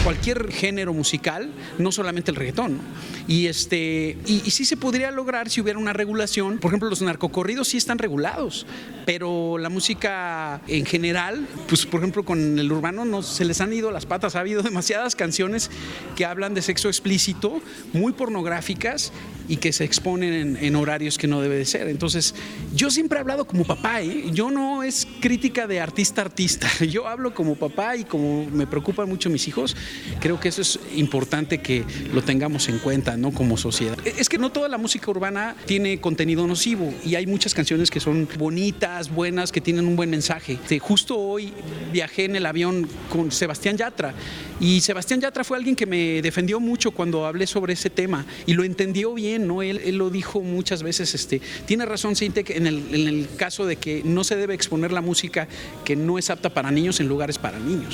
cualquier género musical, no solamente el reggaetón, ¿no? Y sí se podría lograr si hubiera una regulación. Por ejemplo, los narcocorridos sí están regulados, pero la música en general, pues por ejemplo con el urbano no se les han ido las patas. Ha habido demasiadas canciones que hablan de sexo explícito, muy pornográficas y que se exponen en horarios que no debe de ser. Entonces, yo siempre he hablado como papá, ¿eh? Yo no es crítica de artista a artista. Yo hablo como papá y como me preocupan mucho mis hijos, creo que eso es importante que lo tengamos en cuenta, ¿no? Como sociedad. Es que no toda la música urbana tiene contenido nocivo y hay muchas canciones que son bonitas, buenas, que tienen un buen mensaje. Justo hoy viajé en el avión con Sebastián Yatra y Sebastián Yatra fue alguien que me defendió mucho cuando hablé sobre ese tema y lo entendió bien, ¿no? Él lo dijo muchas veces, tiene razón Sinte en el caso de que no se debe exponer la música que no es apta para niños en lugares para niños.